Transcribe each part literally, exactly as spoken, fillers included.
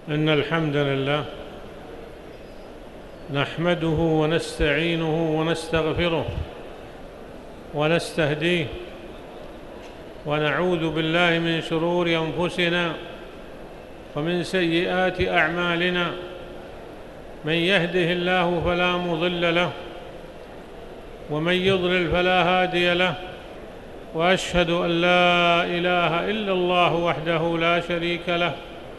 إن الحمد لله نحمده ونستعينه ونستغفره ونستهديه ونعوذ بالله من شرور أنفسنا ومن سيئات أعمالنا. من يهده الله فلا مضل له ومن يضلل فلا هادي له، وأشهد أن لا إله إلا الله وحده لا شريك له،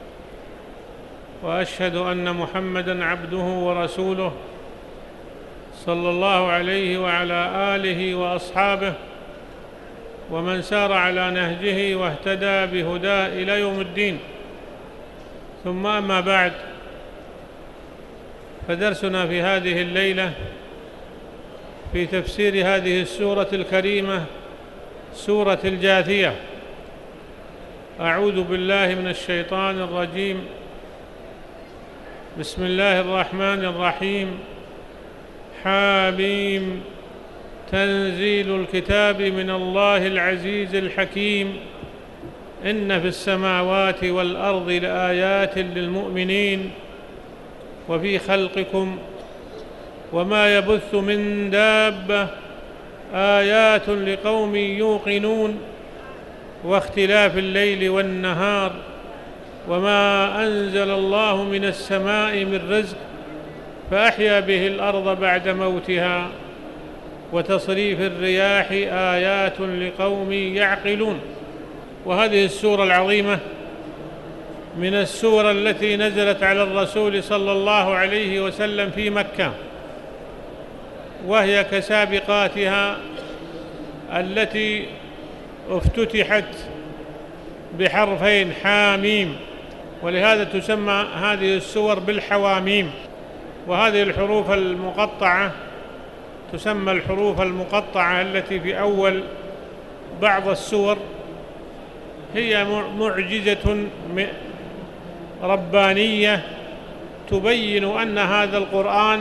وأشهد أن محمدًا عبده ورسوله صلى الله عليه وعلى آله وأصحابه ومن سار على نهجه واهتدى بهداه إلى يوم الدين. ثم أما بعد، فدرسنا في هذه الليلة في تفسير هذه السورة الكريمة، سورة الجاثية. أعوذ بالله من الشيطان الرجيم. بسم الله الرحمن الرحيم. حاميم. تنزيل الكتاب من الله العزيز الحكيم. إن في السماوات والأرض لآيات للمؤمنين وفي خلقكم وما يبث من دابة آيات لقوم يوقنون واختلاف الليل والنهار وما أنزل الله من السماء من رزق فأحيا به الأرض بعد موتها وتصريف الرياح آيات لقوم يعقلون. وهذه السورة العظيمة من السور التي نزلت على الرسول صلى الله عليه وسلم في مكة، وهي كسابقاتها التي افتتحت بحرفين حاميم، ولهذا تسمى هذه السور بالحواميم. وهذه الحروف المقطعة تسمى الحروف المقطعة التي في أول بعض السور هي معجزة ربانية تبين أن هذا القرآن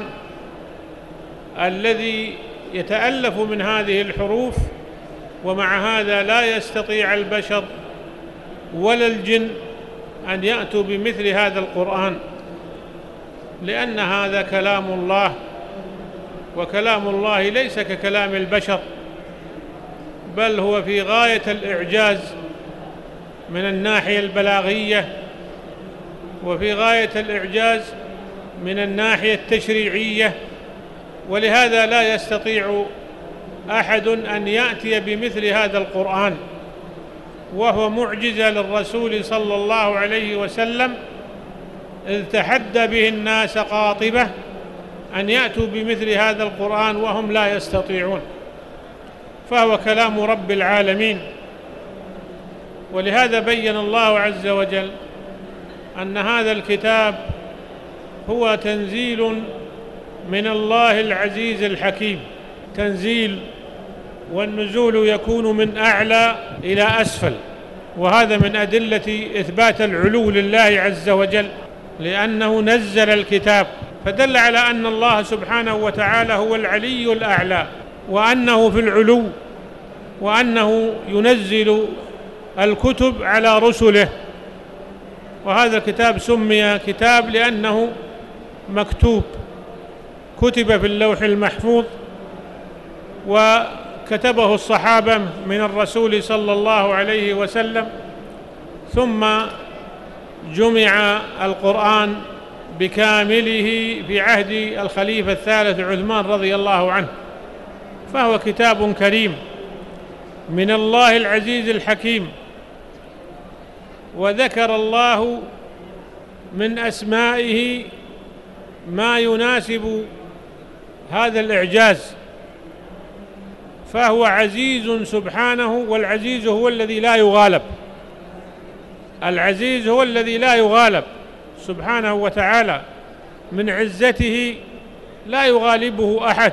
الذي يتألف من هذه الحروف، ومع هذا لا يستطيع البشر ولا الجن أن يأتوا بمثل هذا القرآن، لأن هذا كلام الله، وكلام الله ليس ككلام البشر، بل هو في غاية الإعجاز من الناحية البلاغية، وفي غاية الإعجاز من الناحية التشريعية. ولهذا لا يستطيع أحد أن يأتي بمثل هذا القرآن، وهو معجزة للرسول صلى الله عليه وسلم، إذ تحدى به الناس قاطبة أن يأتوا بمثل هذا القرآن وهم لا يستطيعون، فهو كلام رب العالمين. ولهذا بين الله عز وجل أن هذا الكتاب هو تنزيل من الله العزيز الحكيم. تنزيل، والنزول يكون من أعلى إلى أسفل، وهذا من أدلة إثبات العلو لله عز وجل، لأنه نزل الكتاب، فدل على أن الله سبحانه وتعالى هو العلي الأعلى، وأنه في العلو، وأنه ينزل الكتب على رسله. وهذا الكتاب سمي كتاب لأنه مكتوب، كتب في اللوح المحفوظ، وكتبه الصحابة من الرسول صلى الله عليه وسلم، ثم جمع القرآن بكامله في عهد الخليفة الثالث عثمان رضي الله عنه، فهو كتاب كريم من الله العزيز الحكيم. وذكر الله من أسمائه ما يناسب هذا الإعجاز، فهو عزيز سبحانه، والعزيز هو الذي لا يغالب. العزيز هو الذي لا يغالب سبحانه وتعالى، من عزته لا يغالبه أحد.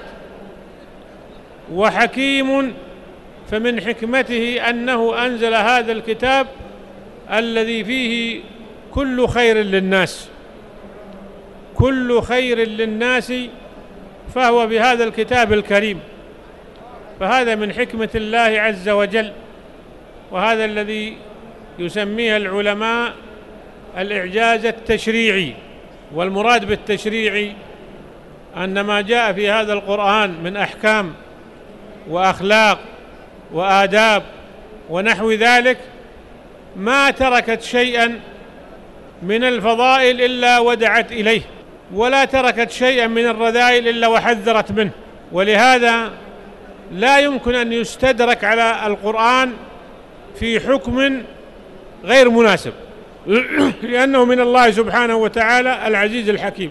وحكيم، فمن حكمته أنه أنزل هذا الكتاب الذي فيه كل خير للناس، كل خير للناس فهو بهذا الكتاب الكريم. فهذا من حكمة الله عز وجل، وهذا الذي يسميه العلماء الإعجاز التشريعي، والمراد بالتشريعي أن ما جاء في هذا القرآن من أحكام وأخلاق وآداب ونحو ذلك ما تركت شيئا من الفضائل إلا ودعت إليه، ولا تركت شيئا من الرذائل إلا وحذرت منه. ولهذا لا يمكن أن يستدرك على القرآن في حكم غير مناسب، لأنه من الله سبحانه وتعالى العزيز الحكيم.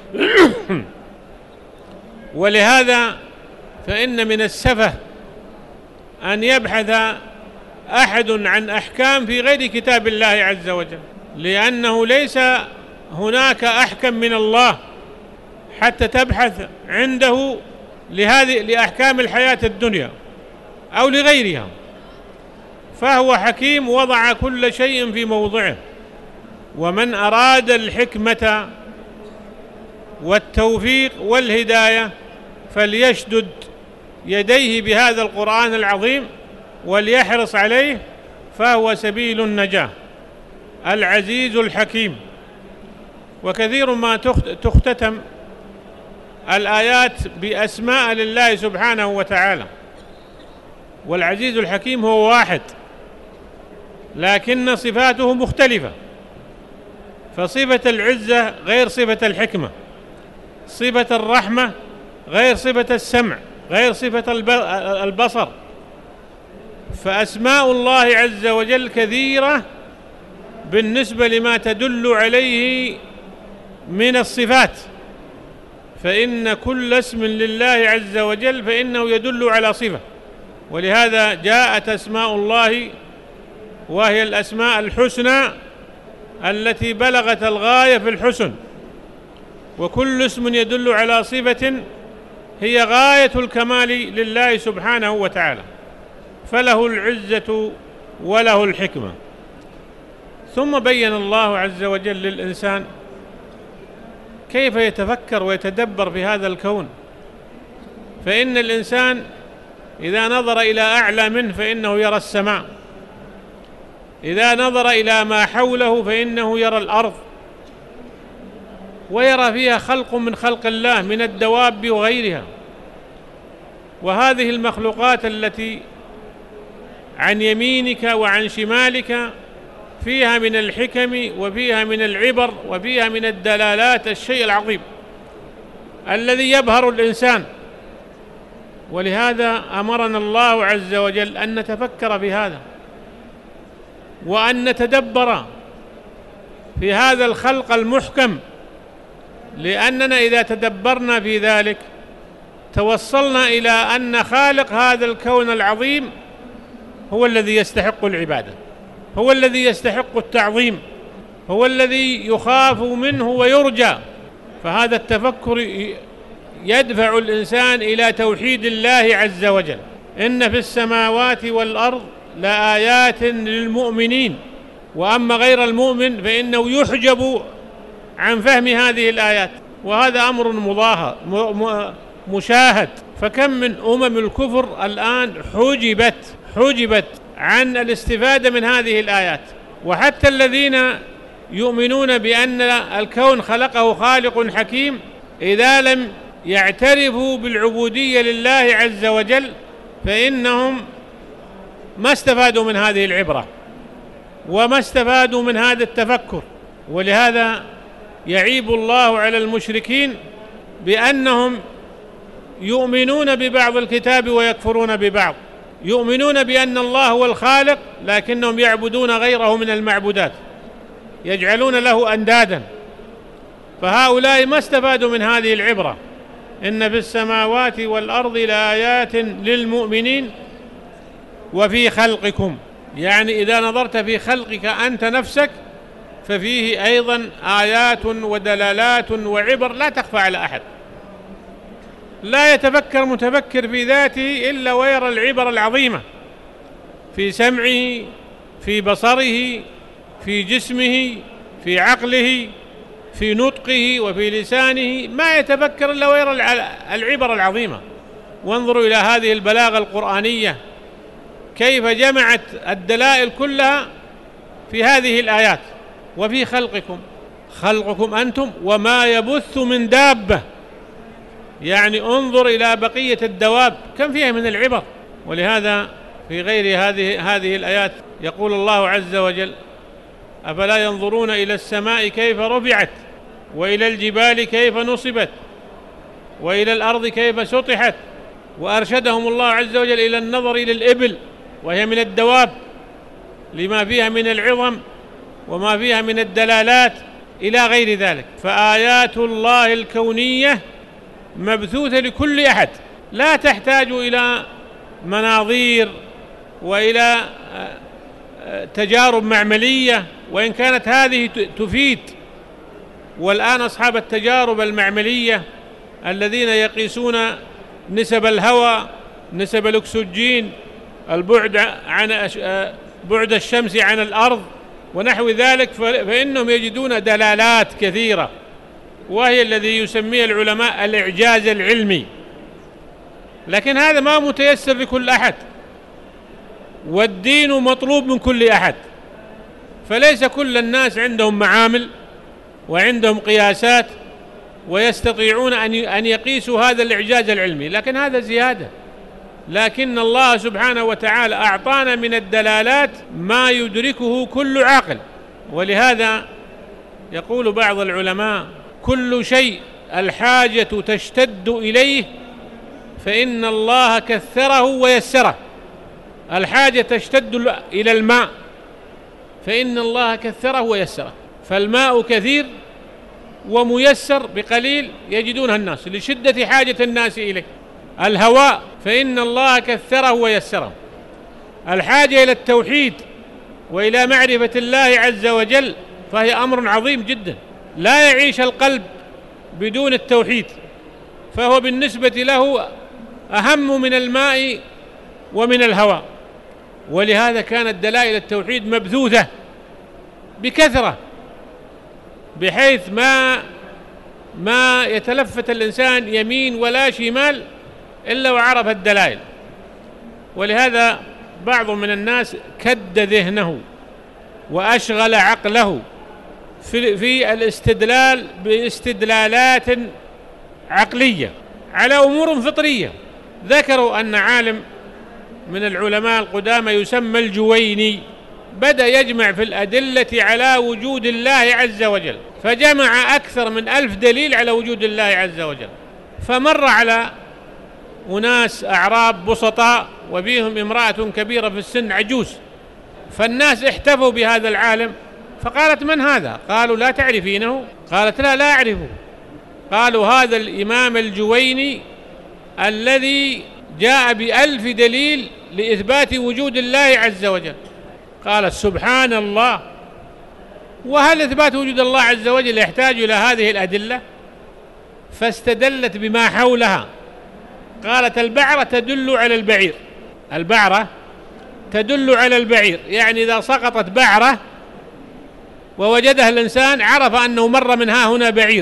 ولهذا فإن من السفه أن يبحث أحد عن أحكام في غير كتاب الله عز وجل، لأنه ليس هناك أحكم من الله حتى تبحث عنده لهذه لأحكام الحياة الدنيا أو لغيرها، فهو حكيم وضع كل شيء في موضعه. ومن أراد الحكمة والتوفيق والهداية فليشدد يديه بهذا القرآن العظيم وليحرص عليه، فهو سبيل النجاة العزيز الحكيم. وكثير ما تختتم الآيات بأسماء لله سبحانه وتعالى، والعزيز الحكيم هو واحد لكن صفاته مختلفة، فصفة العزة غير صفة الحكمة، صفة الرحمة غير صفة السمع، غير صفة البصر. فأسماء الله عز وجل كثيرة بالنسبة لما تدل عليه من الصفات، فإن كل اسم لله عز وجل فإنه يدل على صفة. ولهذا جاءت أسماء الله وهي الأسماء الحسنى التي بلغت الغاية في الحسن، وكل اسم يدل على صفة هي غاية الكمال لله سبحانه وتعالى، فله العزة وله الحكمة. ثم بين الله عز وجل للإنسان كيف يتفكر ويتدبر في هذا الكون، فإن الإنسان إذا نظر إلى أعلى منه فإنه يرى السماء، إذا نظر إلى ما حوله فإنه يرى الأرض، ويرى فيها خلق من خلق الله من الدواب وغيرها. وهذه المخلوقات التي عن يمينك وعن شمالك فيها من الحكم وفيها من العبر وفيها من الدلالات الشيء العظيم الذي يبهر الإنسان. ولهذا أمرنا الله عز وجل أن نتفكر في هذا وأن نتدبر في هذا الخلق المحكم، لأننا إذا تدبرنا في ذلك توصلنا إلى أن خالق هذا الكون العظيم هو الذي يستحق العبادة، هو الذي يستحق التعظيم، هو الذي يخاف منه ويرجى. فهذا التفكر يدفع الإنسان إلى توحيد الله عز وجل. إن في السماوات والأرض لآيات للمؤمنين، وأما غير المؤمن فإنه يحجب عن فهم هذه الآيات، وهذا أمر مظاهر مشاهد. فكم من أمم الكفر الآن حجبت حجبت عن الاستفادة من هذه الآيات. وحتى الذين يؤمنون بأن الكون خلقه خالق حكيم إذا لم يعترفوا بالعبودية لله عز وجل فإنهم ما استفادوا من هذه العبرة وما استفادوا من هذا التفكر. ولهذا يعيب الله على المشركين بأنهم يؤمنون ببعض الكتاب ويكفرون ببعض، يؤمنون بأن الله هو الخالق لكنهم يعبدون غيره من المعبودات، يجعلون له أندادا. فهؤلاء ما استفادوا من هذه العبرة. إن في السماوات والأرض لآيات للمؤمنين وفي خلقكم، يعني إذا نظرت في خلقك أنت نفسك ففيه أيضا آيات ودلالات وعبر لا تخفى على أحد. لا يتفكر متفكر في ذاته إلا ويرى العبر العظيمة في سمعه، في بصره، في جسمه، في عقله، في نطقه وفي لسانه، ما يتفكر إلا ويرى العبر العظيمة. وانظروا إلى هذه البلاغة القرآنية كيف جمعت الدلائل كلها في هذه الآيات، وفي خلقكم، خلقكم أنتم وما يبث من دابة، يعني انظر إلى بقية الدواب كم فيها من العبر. ولهذا في غير هذه هذه الآيات يقول الله عز وجل: أفلا ينظرون إلى السماء كيف رفعت وإلى الجبال كيف نصبت وإلى الأرض كيف سطحت. وأرشدهم الله عز وجل إلى النظر إلى الإبل وهي من الدواب لما فيها من العظم وما فيها من الدلالات إلى غير ذلك. فآيات الله الكونية مبثوثة لكل أحد، لا تحتاج إلى مناظير وإلى تجارب معملية، وإن كانت هذه تفيد. والآن أصحاب التجارب المعملية الذين يقيسون نسب الهواء، نسب الأكسجين، البعد عن بعد الشمس عن الأرض ونحو ذلك، فإنهم يجدون دلالات كثيرة، وهي الذي يسميه العلماء الإعجاز العلمي. لكن هذا ما متيسر لكل أحد، والدين مطلوب من كل أحد، فليس كل الناس عندهم معامل وعندهم قياسات ويستطيعون أن يقيسوا هذا الإعجاز العلمي، لكن هذا زيادة. لكن الله سبحانه وتعالى أعطانا من الدلالات ما يدركه كل عاقل. ولهذا يقول بعض العلماء: كل شيء الحاجة تشتد إليه فإن الله كثره ويسره. الحاجة تشتد إلى الماء فإن الله كثره ويسره، فالماء كثير وميسر بقليل يجدونها الناس لشدة حاجة الناس إليه. الهواء فإن الله كثره ويسره. الحاجة إلى التوحيد وإلى معرفة الله عز وجل فهي أمر عظيم جدا، لا يعيش القلب بدون التوحيد، فهو بالنسبة له أهم من الماء ومن الهواء. ولهذا كانت دلائل التوحيد مبثوثة بكثرة، بحيث ما ما يتلفت الإنسان يمين ولا شمال إلا وعرف الدلائل. ولهذا بعض من الناس كد ذهنه وأشغل عقله في, في الاستدلال باستدلالات عقلية على أمور فطرية. ذكروا أن عالم من العلماء القدامى يسمى الجويني بدأ يجمع في الأدلة على وجود الله عز وجل، فجمع أكثر من ألف دليل على وجود الله عز وجل. فمر على أناس أعراب بسطاء وبيهم امرأة كبيرة في السن عجوز، فالناس احتفوا بهذا العالم، فقالت: من هذا؟ قالوا: لا تعرفينه؟ قالت: لا لا أعرفه. قالوا: هذا الإمام الجويني الذي جاء بألف دليل لإثبات وجود الله عز وجل. قالت: سبحان الله، وهل إثبات وجود الله عز وجل يحتاج إلى هذه الأدلة؟ فاستدلت بما حولها. قالت: البعرة تدل على البعير، البعرة تدل على البعير، يعني إذا سقطت بعرة ووجدها الإنسان عرف أنه مر من ها هنا بعير.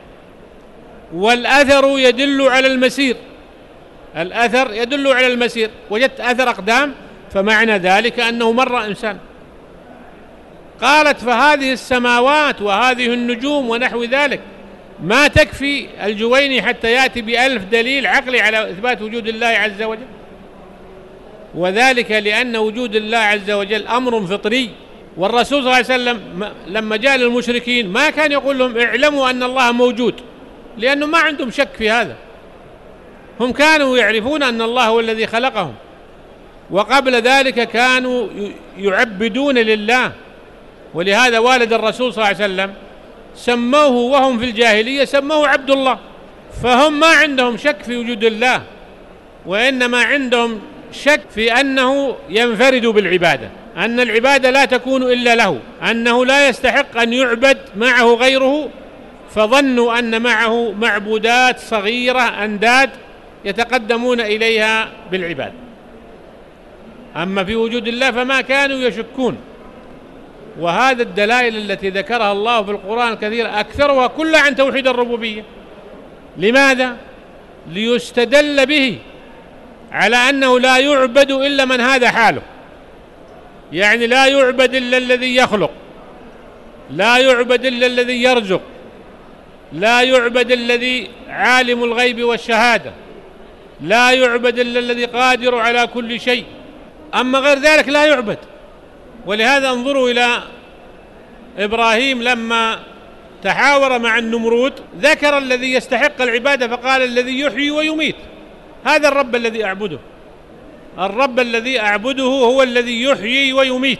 والأثر يدل على المسير، الأثر يدل على المسير، وجدت أثر أقدام فمعنى ذلك أنه مر إنسان. قالت: فهذه السماوات وهذه النجوم ونحو ذلك ما تكفي الجويني حتى يأتي بألف دليل عقلي على إثبات وجود الله عز وجل؟ وذلك لأن وجود الله عز وجل أمر فطري. والرسول صلى الله عليه وسلم لما جاء للمشركين ما كان يقول لهم: اعلموا أن الله موجود، لأنه ما عندهم شك في هذا، هم كانوا يعرفون أن الله هو الذي خلقهم، وقبل ذلك كانوا يعبدون لله. ولهذا والد الرسول صلى الله عليه وسلم سموه وهم في الجاهلية سموه عبد الله، فهم ما عندهم شك في وجود الله، وإنما عندهم شك في أنه ينفرد بالعبادة، أن العبادة لا تكون إلا له، أنه لا يستحق أن يعبد معه غيره، فظنوا أن معه معبودات صغيرة أنداد يتقدمون إليها بالعبادة. أما في وجود الله فما كانوا يشكون. وهذا الدلائل التي ذكرها الله في القرآن الكثير أكثرها كلها عن توحيد الربوبية. لماذا؟ ليستدل به على أنه لا يعبد إلا من هذا حاله، يعني لا يعبد إلا الذي يخلق لا يعبد إلا الذي يرزق، لا يعبد الذي عالم الغيب والشهادة، لا يعبد إلا الذي قادر على كل شيء، أما غير ذلك لا يعبد. ولهذا انظروا إلى إبراهيم لما تحاور مع النمرود ذكر الذي يستحق العبادة فقال الذي يحيي ويميت، هذا الرب الذي أعبده، الرب الذي أعبده هو الذي يحيي ويميت.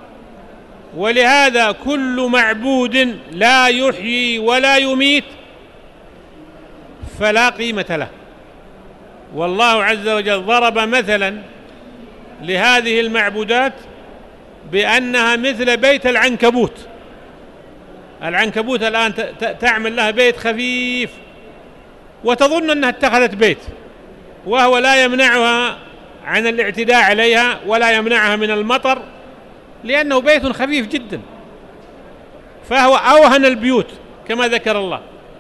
ولهذا كل معبود لا يحيي ولا يميت فلا قيمة له. والله عز وجل ضرب مثلا لهذه المعبودات بأنها مثل بيت العنكبوت. العنكبوت الآن تعمل لها بيت خفيف وتظن أنها اتخذت بيت، وهو لا يمنعها عن الاعتداء عليها ولا يمنعها من المطر، لأنه بيت خفيف جدا، فهو أوهن البيوت كما ذكر الله،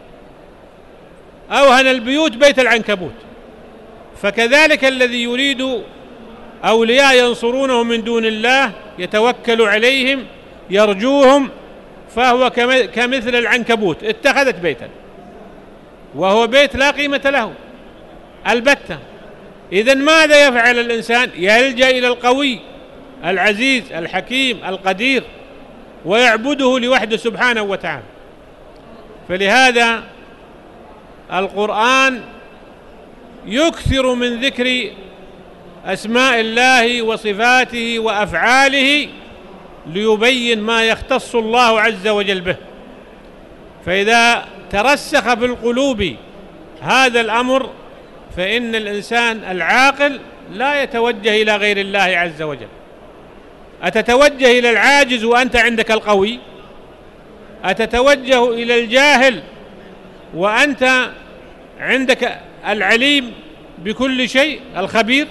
أوهن البيوت بيت العنكبوت. فكذلك الذي يريد أولياء ينصرونه من دون الله يتوكل عليهم يرجوهم، فهو كمثل العنكبوت اتخذت بيتا، وهو بيت لا قيمة له البتة. إذن ماذا يفعل الإنسان؟ يلجأ إلى القوي العزيز الحكيم القدير ويعبده لوحده سبحانه وتعالى. فلهذا القرآن يكثر من ذكر أسماء الله وصفاته وأفعاله ليبين ما يختص الله عز وجل به. فإذا ترسخ في القلوب هذا الأمر فإن الإنسان العاقل لا يتوجه إلى غير الله عز وجل. أتتوجه إلى العاجز وأنت عندك القوي؟ أتتوجه إلى الجاهل وأنت عندك العليم بكل شيء الخبير؟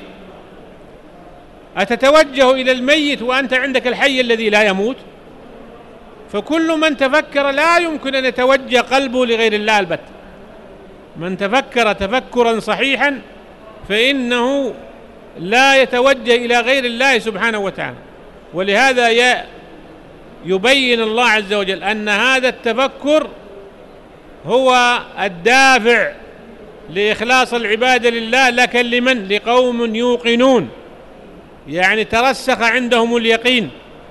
أتتوجه إلى الميت وأنت عندك الحي الذي لا يموت؟ فكل من تفكر لا يمكن أن يتوجه قلبه لغير الله البتة. من تفكر تفكرا صحيحا فإنه لا يتوجه إلى غير الله سبحانه وتعالى. ولهذا يبين الله عز وجل أن هذا التفكر هو الدافع لإخلاص العبادة لله، لكن لمن؟ لقوم يوقنون، يعني ترسخ عندهم اليقين،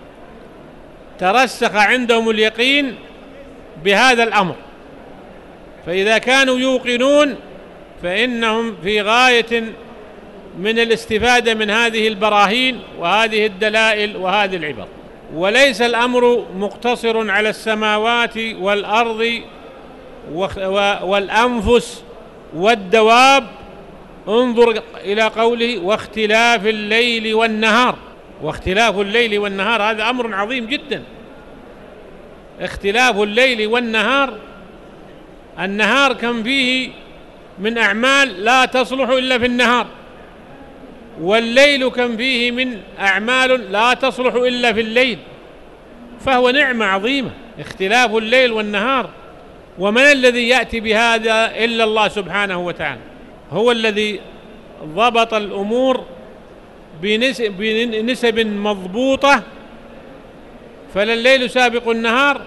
ترسخ عندهم اليقين بهذا الأمر. فإذا كانوا يوقنون فإنهم في غاية من الاستفادة من هذه البراهين وهذه الدلائل وهذه العبر. وليس الأمر مقتصر على السماوات والأرض والأنفس والدواب. انظر إلى قوله واختلاف الليل والنهار. واختلاف الليل والنهار هذا أمر عظيم جدا. اختلاف الليل والنهار، النهار كم فيه من أعمال لا تصلح إلا في النهار، والليل كم فيه من أعمال لا تصلح إلا في الليل، فهو نعمة عظيمة اختلاف الليل والنهار. ومن الذي يأتي بهذا إلا الله سبحانه وتعالى، هو الذي ضبط الأمور بنسب مضبوطة، فلا الليل سابق النهار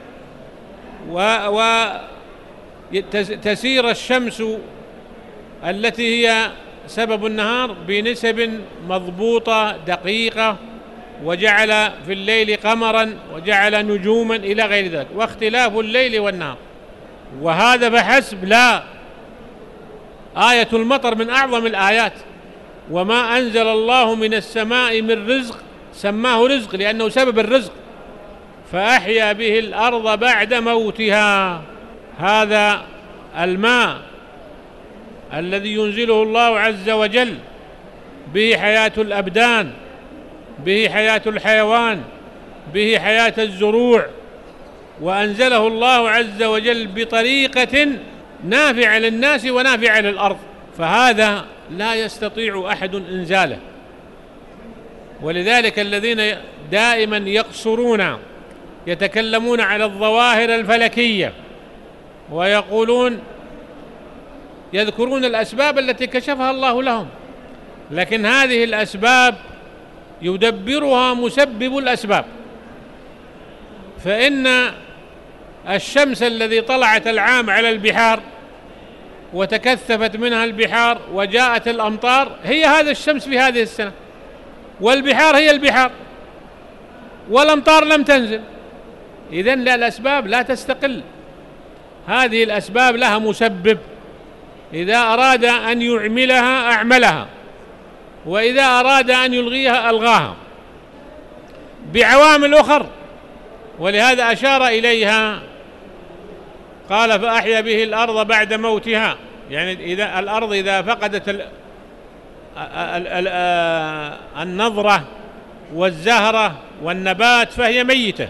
وتسير الشمس التي هي سبب النهار بنسب مضبوطة دقيقة، وجعل في الليل قمرا وجعل نجوما إلى غير ذلك. واختلاف الليل والنهار، وهذا فحسب لا، آية المطر من أعظم الآيات. وما أنزل الله من السماء من رزق سماه رزق لأنه سبب الرزق، فأحيا به الأرض بعد موتها. هذا الماء الذي ينزله الله عز وجل به حياة الأبدان، به حياة الحيوان، به حياة الزروع، وأنزله الله عز وجل بطريقة نافعة للناس ونافعة للأرض، فهذا لا يستطيع أحد إنزاله. ولذلك الذين دائما يقصرون يتكلمون على الظواهر الفلكية ويقولون يذكرون الأسباب التي كشفها الله لهم، لكن هذه الأسباب يدبرها مسبب الأسباب. فإن الشمس الذي طلعت العام على البحار وتكثفت منها البحار وجاءت الأمطار هي هذا الشمس في هذه السنة، والبحار هي البحار، والأمطار لم تنزل. إذن لا، الأسباب لا تستقل، هذه الأسباب لها مسبب، إذا أراد أن يعملها أعملها، وإذا أراد أن يلغيها ألغاها بعوامل أخر. ولهذا أشار إليها، قال فأحيا به الأرض بعد موتها، يعني إذا الأرض إذا فقدت ال ال ال النضرة والزهرة والنبات فهي ميتة،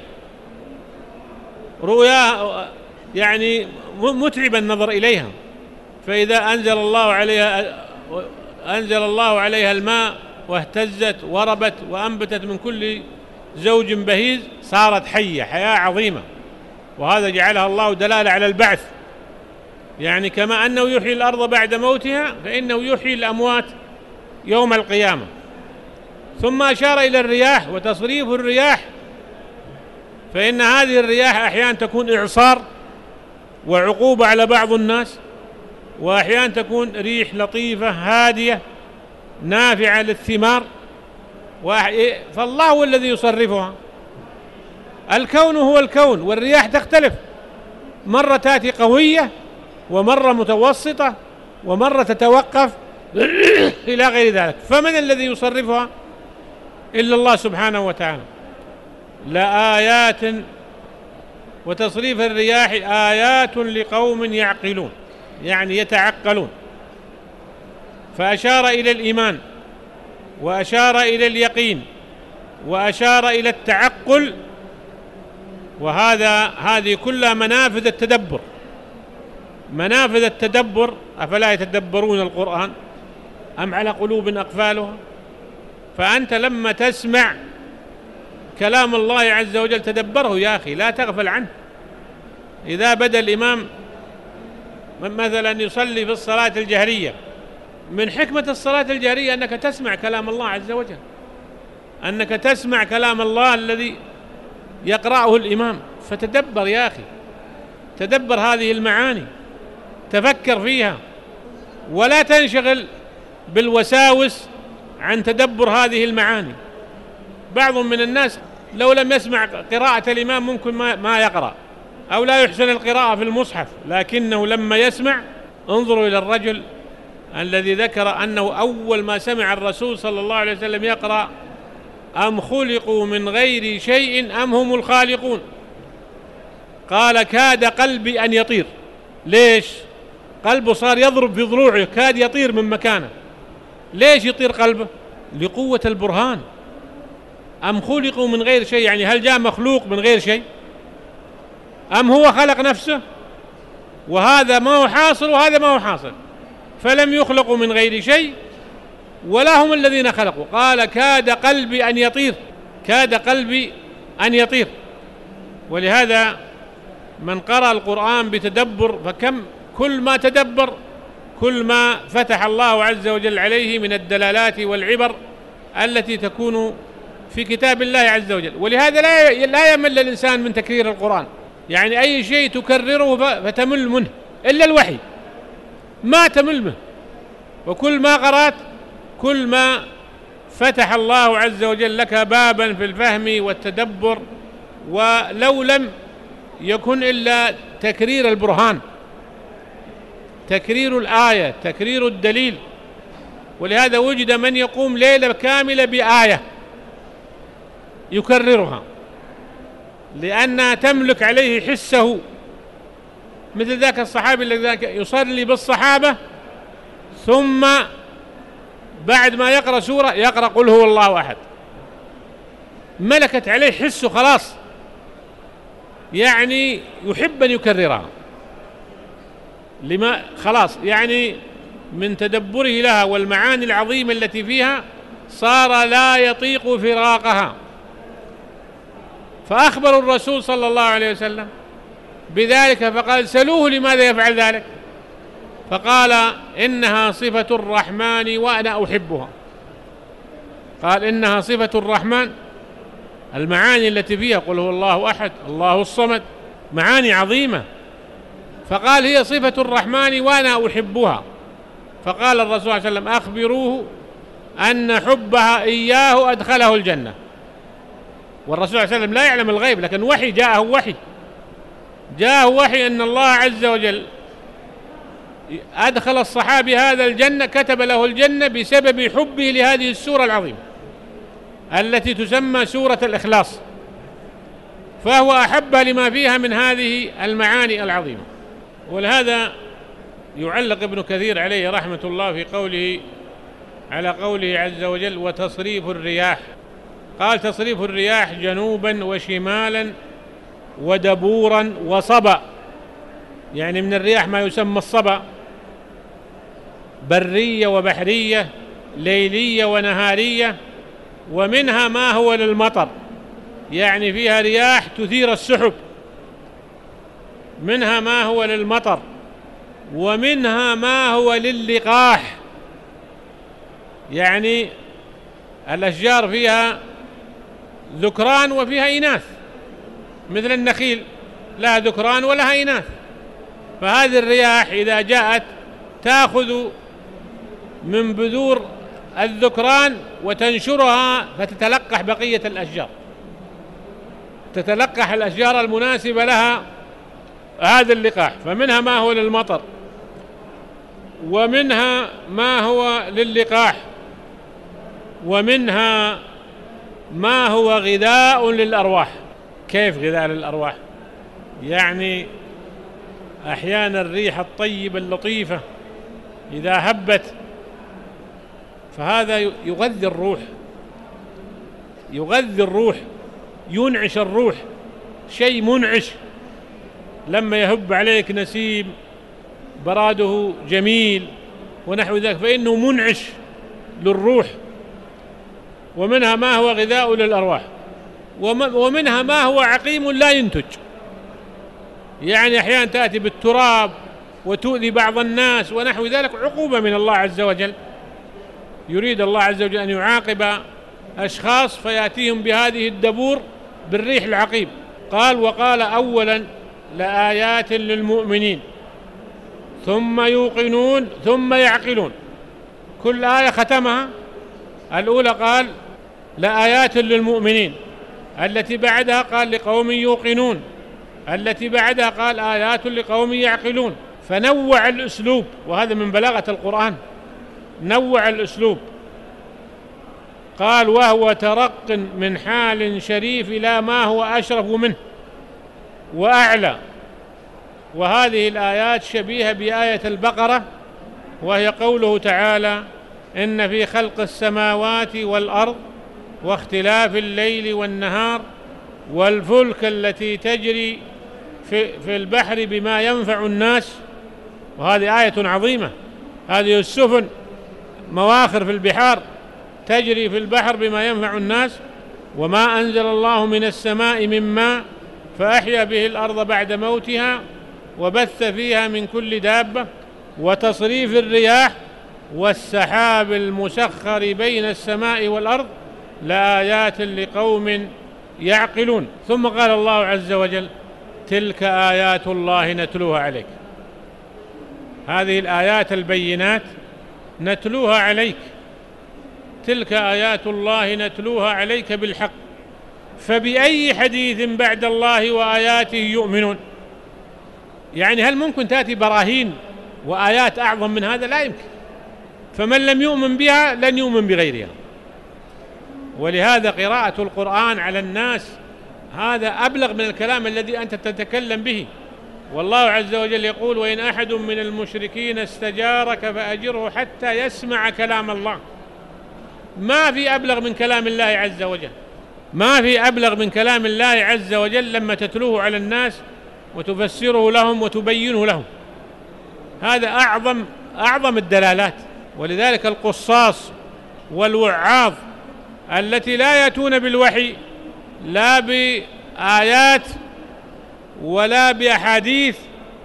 رؤيا يعني متعب النظر إليها. فإذا أنزل الله عليها أنزل الله عليها الماء واهتزت وربت وأنبتت من كل زوج بهيج صارت حية، حياة عظيمة. وهذا جعلها الله دلالة على البعث، يعني كما أنه يحيي الأرض بعد موتها فإنه يحيي الأموات يوم القيامة. ثم أشار إلى الرياح وتصريف الرياح، فإن هذه الرياح أحيانا تكون إعصار وعقوبة على بعض الناس، وأحيانا تكون ريح لطيفة هادية نافعة للثمار، فالله هو الذي يصرفها. الكون هو الكون، والرياح تختلف، مرة تأتي قوية ومرة متوسطة ومرة تتوقف إلى غير ذلك. فمن الذي يصرفها إلا الله سبحانه وتعالى. لآيات، وتصريف الرياح آيات لقوم يعقلون، يعني يتعقلون. فأشار إلى الإيمان، وأشار إلى اليقين، وأشار إلى التعقل، وهذا هذه كلها منافذ التدبر. منافذ التدبر، أفلا يتدبرون القرآن أم على قلوب أقفالها. فأنت لما تسمع كلام الله عز وجل تدبره يا أخي، لا تغفل عنه. إذا بدأ الإمام مثلا يصلي في الصلاة الجهرية، من حكمة الصلاة الجهرية أنك تسمع كلام الله عز وجل، أنك تسمع كلام الله الذي يقرأه الإمام. فتدبر يا أخي، تدبر هذه المعاني، تفكر فيها، ولا تنشغل بالوساوس عن تدبر هذه المعاني. بعض من الناس لو لم يسمع قراءة الإمام ممكن ما يقرأ، أو لا يحسن القراءة في المصحف، لكنه لما يسمع، انظروا إلى الرجل الذي ذكر أنه أول ما سمع الرسول صلى الله عليه وسلم يقرأ أم خلقوا من غير شيء أم هم الخالقون، قال كاد قلبي أن يطير. ليش؟ قلبه صار يضرب في ضلوعه، كاد يطير من مكانه. ليش يطير قلبه؟ لقوة البرهان. أم خلقوا من غير شيء، يعني هل جاء مخلوق من غير شيء؟ أم هو خلق نفسه؟ وهذا ما هو حاصل وهذا ما هو حاصل، فلم يخلقوا من غير شيء ولا هم الذين خلقوا. قال كاد قلبي أن يطير، كاد قلبي أن يطير. ولهذا من قرأ القرآن بتدبر، فكم كل ما تدبر كل ما فتح الله عز وجل عليه من الدلالات والعبر التي تكون في كتاب الله عز وجل. ولهذا لا لا يمل الإنسان من تكرير القرآن، يعني أي شيء تكرره فتمل منه، إلا الوحي ما تمل منه. وكل ما قرأت كل ما فتح الله عز وجل لك بابا في الفهم والتدبر، ولو لم يكن إلا تكرير البرهان، تكرير الآية، تكرير الدليل. ولهذا وجد من يقوم ليلة كاملة بآية يكررها لأنها تملك عليه حسه، مثل ذاك الصحابي الذي يصلي بالصحابة ثم بعد ما يقرأ سورة يقرأ قل هو الله أحد، ملكت عليه حسه خلاص، يعني يحب أن يكررها لما خلاص، يعني من تدبره لها والمعاني العظيمة التي فيها صار لا يطيق فراقها. فأخبر الرسول صلى الله عليه وسلم بذلك فقال سلوه لماذا يفعل ذلك، فقال إنها صفة الرحمن وأنا أحبها. قال إنها صفة الرحمن، المعاني التي فيها قل هو الله أحد الله الصمد، معاني عظيمة. فقال هي صفة الرحمن وأنا أحبها. فقال الرسول صلى الله عليه وسلم أخبروه أن حبها إياه أدخله الجنة. والرسول صلى الله عليه وسلم لا يعلم الغيب، لكن وحي جاءه وحي جاءه وحي أن الله عز وجل أدخل الصحابي هذا الجنة، كتب له الجنة بسبب حبه لهذه السورة العظيمة التي تسمى سورة الإخلاص، فهو أحبها لما فيها من هذه المعاني العظيمة. ولهذا يعلق ابن كثير عليه رحمة الله في قوله على قوله عز وجل وتصريف الرياح، قال تصريف الرياح جنوبا وشمالا ودبورا وصبا، يعني من الرياح ما يسمى الصبا، برية وبحرية، ليلية ونهارية، ومنها ما هو للمطر، يعني فيها رياح تثير السحب، منها ما هو للمطر، ومنها ما هو للقاح، يعني الأشجار فيها ذكران وفيها إناث، مثل النخيل لها ذكران ولها إناث. فهذه الرياح إذا جاءت تأخذ من بذور الذكران وتنشرها فتتلقح بقية الأشجار، تتلقح الأشجار المناسبة لها هذا اللقاح. فمنها ما هو للمطر، ومنها ما هو للقاح، ومنها ما هو غذاء للأرواح. كيف غذاء للأرواح؟ يعني أحيانا الريح الطيبة اللطيفة إذا هبت فهذا يغذي الروح، يغذي الروح، ينعش الروح، شيء منعش. لما يهب عليك نسيم براده جميل ونحو ذلك فإنه منعش للروح. ومنها ما هو غذاء للأرواح، ومنها ما هو عقيم لا ينتج، يعني أحيانا تأتي بالتراب وتؤذي بعض الناس ونحو ذلك، عقوبة من الله عز وجل. يريد الله عز وجل أن يعاقب أشخاص فيأتيهم بهذه الدبور بالريح العقيم. قال وقال أولا لآيات للمؤمنين ثم يوقنون ثم يعقلون. كل آية ختمها، الأولى قال لآيات للمؤمنين، التي بعدها قال لقوم يوقنون، التي بعدها قال آيات لقوم يعقلون. فنوع الأسلوب، وهذا من بلاغة القرآن، نوع الأسلوب. قال وهو ترق من حال شريف إلى ما هو أشرف منه وأعلى. وهذه الآيات شبيهة بآية البقرة، وهي قوله تعالى إن في خلق السماوات والأرض واختلاف الليل والنهار والفلك التي تجري في, في البحر بما ينفع الناس. وهذه آية عظيمة، هذه السفن مواخر في البحار تجري في البحر بما ينفع الناس. وما أنزل الله من السماء من ماء فأحيا به الأرض بعد موتها وبث فيها من كل دابة وتصريف الرياح والسحاب المسخر بين السماء والأرض لآيات لقوم يعقلون. ثم قال الله عز وجل تلك آيات الله نتلوها عليك. هذه الآيات البينات نتلوها عليك، تلك آيات الله نتلوها عليك بالحق، فبأي حديث بعد الله وآياته يؤمنون؟ يعني هل ممكن تأتي براهين وآيات أعظم من هذا؟ لا يمكن. فمن لم يؤمن بها لن يؤمن بغيرها. ولهذا قراءة القرآن على الناس هذا أبلغ من الكلام الذي أنت تتكلم به. والله عز وجل يقول وإن أحد من المشركين استجارك فأجره حتى يسمع كلام الله. ما في أبلغ من كلام الله عز وجل، ما في أبلغ من كلام الله عز وجل لما تتلوه على الناس وتفسره لهم وتبينه لهم. هذا أعظم أعظم الدلالات. ولذلك القصاص والوعاظ التي لا يأتون بالوحي لا بآيات ولا بأحاديث،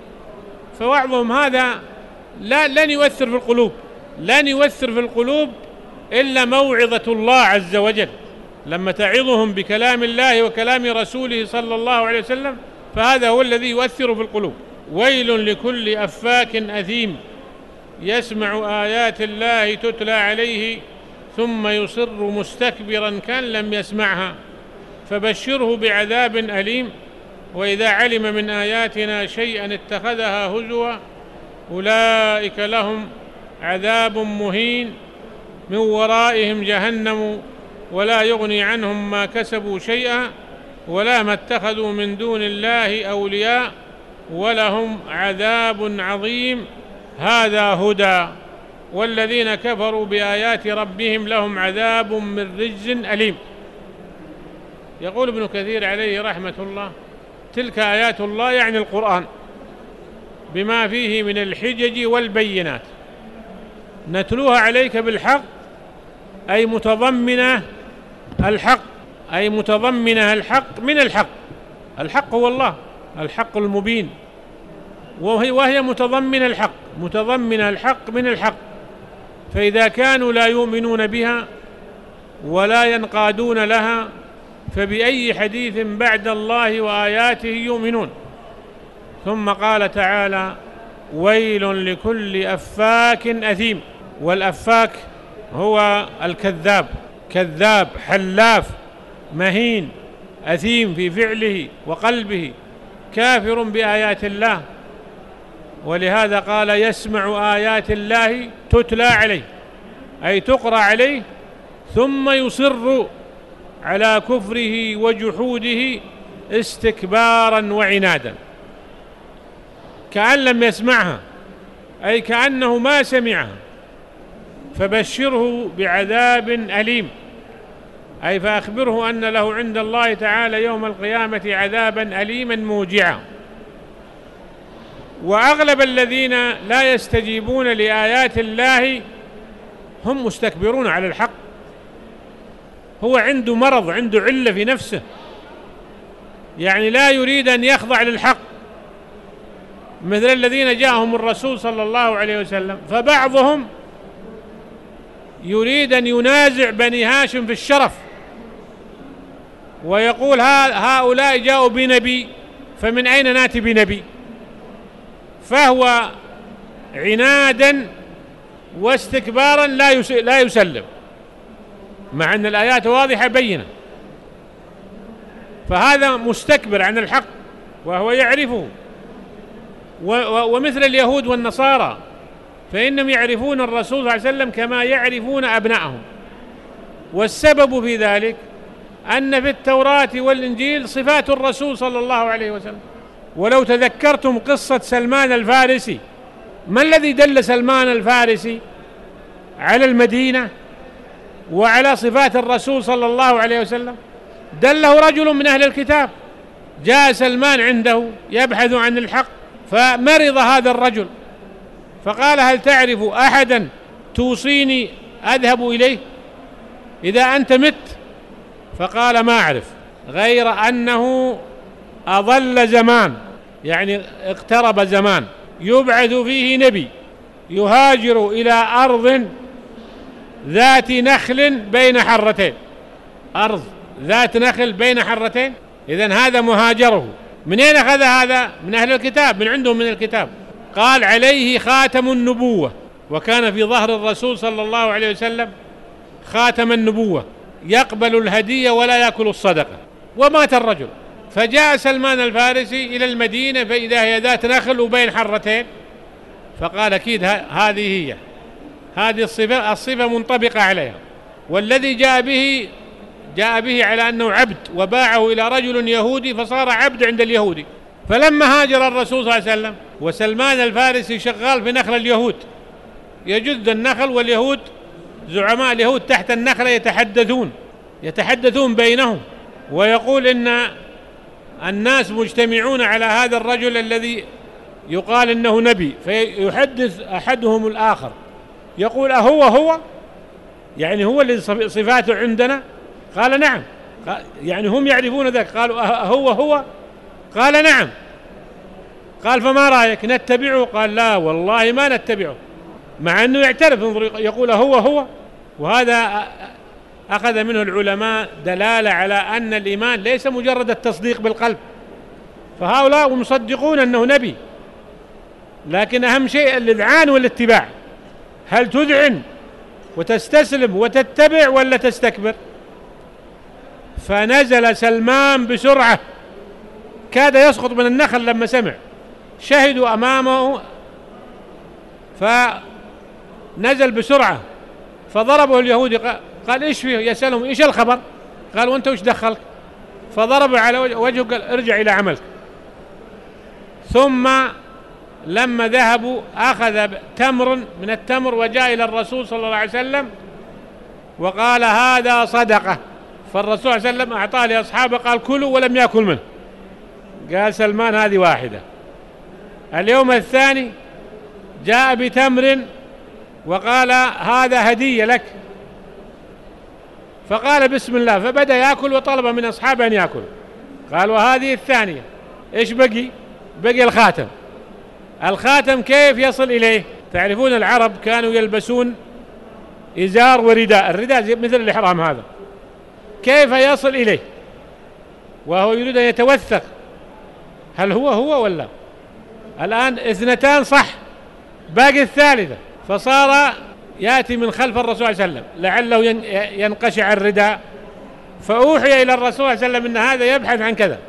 فوعظهم هذا لا لن يؤثر في القلوب، لن يؤثر في القلوب إلا موعظة الله عز وجل. لما تعظهم بكلام الله وكلام رسوله صلى الله عليه وسلم فهذا هو الذي يؤثر في القلوب. ويل لكل أفاك أثيم يسمع آيات الله تتلى عليه ثم يصر مستكبرا كأن لم يسمعها فبشره بعذاب أليم. وإذا علم من آياتنا شيئا اتخذها هزوا أولئك لهم عذاب مهين من ورائهم جهنم ولا يغني عنهم ما كسبوا شيئا ولا ما اتخذوا من دون الله أولياء ولهم عذاب عظيم. هذا هدى والذين كفروا بآيات ربهم لهم عذاب من رجز أليم. يقول ابن كثير عليه رحمة الله تلك آيات الله يعني القرآن بما فيه من الحجج والبينات نتلوها عليك بالحق أي متضمنة الحق أي متضمنة الحق من الحق. الحق هو الله الحق المبين وهي, وهي متضمنة الحق متضمنة الحق من الحق. فإذا كانوا لا يؤمنون بها ولا ينقادون لها فبأي حديث بعد الله وآياته يؤمنون. ثم قال تعالى ويل لكل أفاك أثيم. والأفاك هو الكذاب كذاب حلاف مهين أثيم في فعله وقلبه كافر بآيات الله. ولهذا قال يسمع آيات الله تتلى عليه أي تقرأ عليه ثم يصر على كفره وجحوده استكبارا وعنادا كأن لم يسمعها أي كأنه ما سمعها فبشره بعذاب أليم أي فأخبره أن له عند الله تعالى يوم القيامة عذابا أليما موجعا. وأغلب الذين لا يستجيبون لآيات الله هم مستكبرون على الحق. هو عنده مرض عنده علة في نفسه يعني لا يريد أن يخضع للحق مثل الذين جاءهم الرسول صلى الله عليه وسلم. فبعضهم يريد أن ينازع بني هاشم في الشرف ويقول هؤلاء جاءوا بنبي فمن أين ناتي بنبي. فهو عنادا واستكبارا لا يسلم مع أن الآيات واضحة بينة. فهذا مستكبر عن الحق وهو يعرفه. ومثل اليهود والنصارى فإنهم يعرفون الرسول صلى الله عليه وسلم كما يعرفون أبنائهم. والسبب في ذلك أن في التوراة والإنجيل صفات الرسول صلى الله عليه وسلم. ولو تذكرتم قصة سلمان الفارسي ما الذي دل سلمان الفارسي على المدينة وعلى صفات الرسول صلى الله عليه وسلم؟ دله رجل من أهل الكتاب جاء سلمان عنده يبحث عن الحق فمرض هذا الرجل فقال هل تعرف أحدا توصيني أذهب إليه إذا أنت مت؟ فقال ما أعرف غير أنه أظل زمان يعني اقترب زمان يبعث فيه نبي يهاجر إلى أرض ذات نخل بين حرتين. أرض ذات نخل بين حرتين إذن هذا مهاجره. من أين أخذ هذا؟ من أهل الكتاب من عندهم من الكتاب. قال عليه خاتم النبوة وكان في ظهر الرسول صلى الله عليه وسلم خاتم النبوة يقبل الهدية ولا يأكل الصدقة. ومات الرجل فجاء سلمان الفارسي إلى المدينة فإذا هي ذات نخل وبين حرتين فقال أكيد هذه هي هذه الصفة الصفة منطبقة عليها. والذي جاء به جاء به على أنه عبد وباعه إلى رجل يهودي فصار عبد عند اليهودي. فلما هاجر الرسول صلى الله عليه وسلم وسلمان الفارسي شغال في نخل اليهود يجد النخل واليهود زعماء اليهود تحت النخلة يتحدثون يتحدثون بينهم ويقول إن الناس مجتمعون على هذا الرجل الذي يقال إنه نبي. فيحدث أحدهم الآخر يقول أهو هو يعني هو الذي صفاته عندنا؟ قال نعم. يعني هم يعرفون ذلك. قالوا أهو هو؟ قال نعم. قال فما رأيك نتبعه؟ قال لا والله ما نتبعه مع أنه يعترف يقول هو هو. وهذا أخذ منه العلماء دلالة على أن الإيمان ليس مجرد التصديق بالقلب، فهؤلاء مصدقون أنه نبي، لكن أهم شيء الإذعان والاتباع. هل تذعن وتستسلم وتتبع ولا تستكبر؟ فنزل سلمان بسرعة، كاد يسقط من النخل لما سمع، شهدوا أمامه فنزل بسرعة، فضربه اليهودي قال إيش فيه؟ يسألهم إيش الخبر؟ قال وأنت وش دخلك؟ فضرب على وجهه قال ارجع إلى عملك. ثم لما ذهبوا أخذ تمر من التمر وجاء إلى الرسول صلى الله عليه وسلم وقال هذا صدقة، فالرسول صلى الله عليه وسلم أعطاه لأصحابه قال كلوا ولم يأكل منه. قال سلمان هذه واحدة. اليوم الثاني جاء بتمر وقال هذا هدية لك، فقال بسم الله، فبدأ يأكل وطلب من أصحابه أن يأكل. قال وهذه الثانية. إيش بقي؟ بقي الخاتم. الخاتم كيف يصل إليه؟ تعرفون العرب كانوا يلبسون إزار ورداء، الرداء مثل الإحرام هذا، كيف يصل إليه وهو يريد أن يتوثق؟ هل هو هو ولا؟ الآن اثنتان صح، باقي الثالثة، فصار يأتي من خلف الرسول صلى الله عليه وسلم لعله ينقشع الرداء، فأوحي إلى الرسول صلى الله عليه وسلم أن هذا يبحث عن كذا،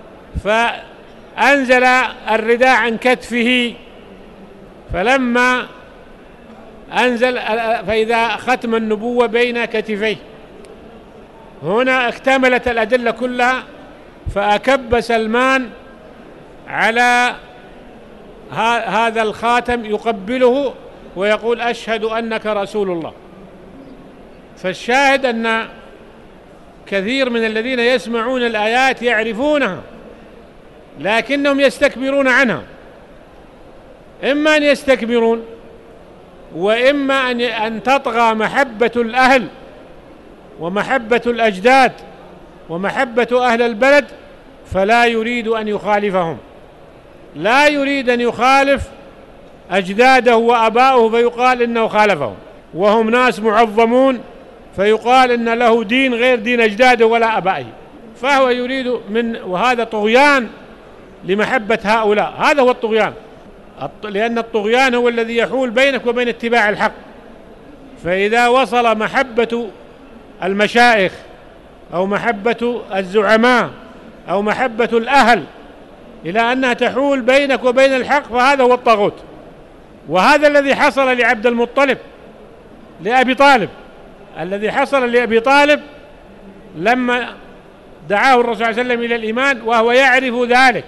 فأنزل الرداء عن كتفه، فلما أنزل فإذا ختم النبوة بين كتفيه. هنا اكتملت الأدلة كلها، فأكب سلمان على هذا الخاتم يقبله ويقول أشهد أنك رسول الله. فالشاهد أن كثير من الذين يسمعون الآيات يعرفونها لكنهم يستكبرون عنها، إما أن يستكبرون وإما أن تطغى محبة الأهل ومحبة الأجداد ومحبة أهل البلد، فلا يريد أن يخالفهم، لا يريد أن يخالف أجداده وأباؤه فيقال إنه خالفهم، وهم ناس معظمون فيقال إن له دين غير دين أجداده ولا أبائه، فهو يريد من، وهذا طغيان لمحبة هؤلاء، هذا هو الطغيان، لأن الطغيان هو الذي يحول بينك وبين اتباع الحق. فإذا وصل محبة المشايخ أو محبة الزعماء أو محبة الأهل إلى أنها تحول بينك وبين الحق، فهذا هو الطاغوت. وهذا الذي حصل لعبد المطلب لأبي طالب، الذي حصل لأبي طالب لما دعاه الرسول صلى الله عليه وسلم إلى الإيمان وهو يعرف ذلك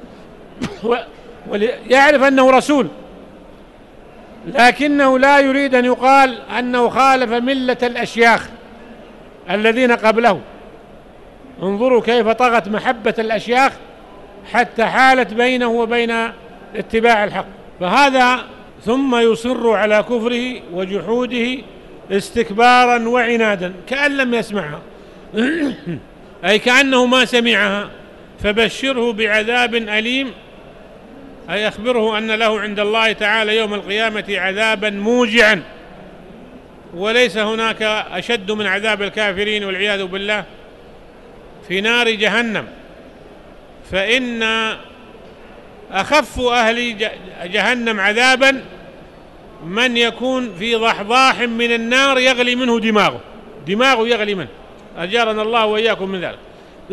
ويعرف أنه رسول، لكنه لا يريد أن يقال أنه خالف ملة الأشياخ الذين قبله. انظروا كيف طغت محبة الأشياخ حتى حالت بينه وبين اتباع الحق. فهذا ثم يصر على كفره وجحوده استكبارا وعنادا كأن لم يسمعها أي كأنه ما سمعها. فبشره بعذاب أليم، أي أخبره أن له عند الله تعالى يوم القيامة عذابا موجعا، وليس هناك أشد من عذاب الكافرين والعياذ بالله في نار جهنم. فإن أخف أهل جهنم عذابا من يكون في ضحضاح من النار يغلي منه دماغه، دماغه يغلي منه، أجارنا الله وإياكم من ذلك.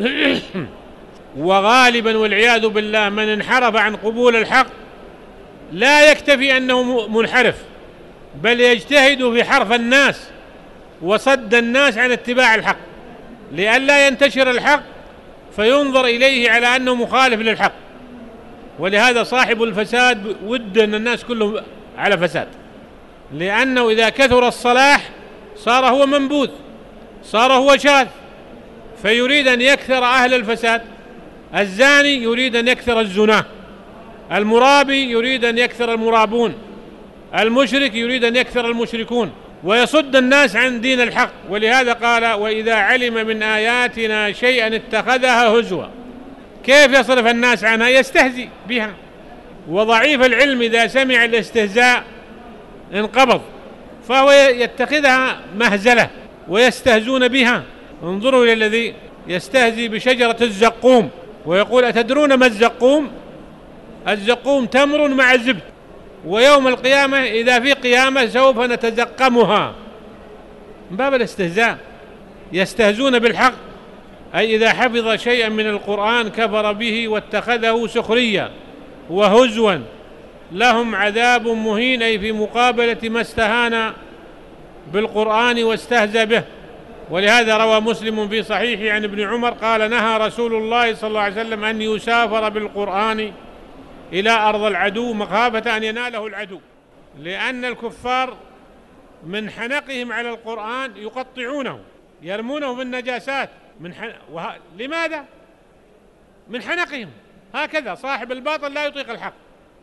وغالبا والعياذ بالله من انحرف عن قبول الحق لا يكتفي أنه منحرف، بل يجتهد في حرف الناس وصد الناس عن اتباع الحق لئلا ينتشر الحق فينظر إليه على أنه مخالف للحق. ولهذا صاحب الفساد ود أن الناس كلهم على فساد، لأنه إذا كثر الصلاح صار هو منبوذ، صار هو شاذ، فيريد أن يكثر أهل الفساد. الزاني يريد أن يكثر الزنا، المرابي يريد أن يكثر المرابون، المشرك يريد أن يكثر المشركون، ويصد الناس عن دين الحق. ولهذا قال وإذا علم من آياتنا شيئا اتخذها هزوا. كيف يصرف الناس عنها؟ يستهزئ بها. وضعيف العلم إذا سمع الاستهزاء انقبض، فهو يتخذها مهزلة ويستهزون بها. انظروا إلى الذي يستهزي بشجرة الزقوم ويقول أتدرون ما الزقوم؟ الزقوم تمر مع زبد، ويوم القيامة إذا في قيامة سوف نتزقمها، من باب الاستهزاء. يستهزون بالحق، أي إذا حفظ شيئا من القرآن كفر به واتخذه سخريا وهزوا، لهم عذاب مهين، أي في مقابلة ما استهان بالقرآن واستهزأ به. ولهذا روى مسلم في صحيحه عن ابن عمر قال نهى رسول الله صلى الله عليه وسلم أن يسافر بالقرآن إلى أرض العدو مخافة أن يناله العدو، لأن الكفار من حنقهم على القرآن يقطعونه يرمونه بالنجاسات من حن... وه... لماذا؟ من حنقهم، هكذا صاحب الباطل لا يطيق الحق.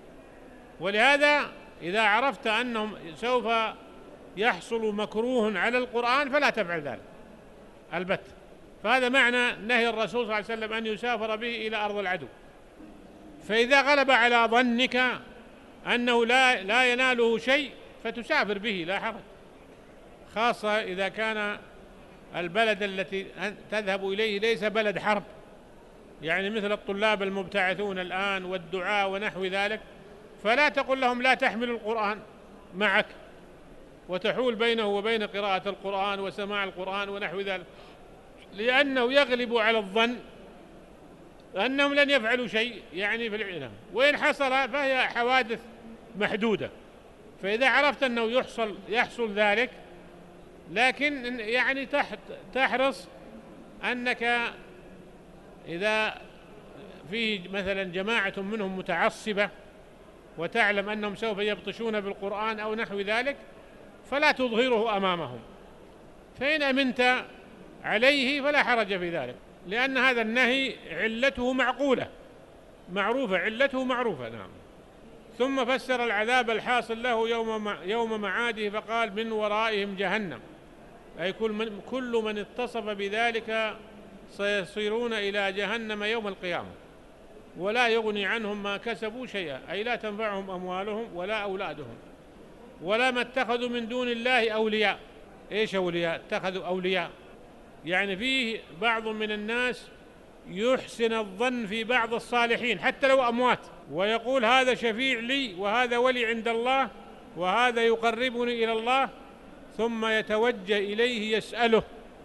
ولهذا إذا عرفت أنهم سوف يحصل مكروه على القرآن فلا تفعل ذلك البت. فهذا معنى نهي الرسول صلى الله عليه وسلم أن يسافر به إلى أرض العدو. فإذا غلب على ظنك أنه لا, لا يناله شيء فتسافر به لا حرج، خاصة إذا كان البلد التي تذهب إليه ليس بلد حرب، يعني مثل الطلاب المبتعثون الآن والدعاء ونحو ذلك، فلا تقل لهم لا تحمل القرآن معك وتحول بينه وبين قراءة القرآن وسماع القرآن ونحو ذلك، لأنه يغلب على الظن أنهم لن يفعلوا شيء يعني في العلم، وإن حصل فهي حوادث محدودة. فإذا عرفت أنه يحصل يحصل ذلك، لكن يعني تحرص أنك إذا في مثلا جماعة منهم متعصبة وتعلم أنهم سوف يبطشون بالقرآن أو نحو ذلك فلا تظهره أمامهم، فإن أمنت عليه فلا حرج في ذلك، لأن هذا النهي علته معقولة معروفة، علته معروفة. نعم. ثم فسر العذاب الحاصل له يوم يوم معاده فقال من ورائهم جهنم، أي كل من, كل من اتصف بذلك سيصيرون إلى جهنم يوم القيامة ولا يغني عنهم ما كسبوا شيئا، أي لا تنفعهم أموالهم ولا أولادهم ولا ما اتخذوا من دون الله أولياء. إيش أولياء؟ اتخذوا أولياء، يعني فيه بعض من الناس يحسن الظن في بعض الصالحين حتى لو أموات، ويقول هذا شفيع لي وهذا ولي عند الله وهذا يقربني إلى الله، ثم يتوجه إليه يسأله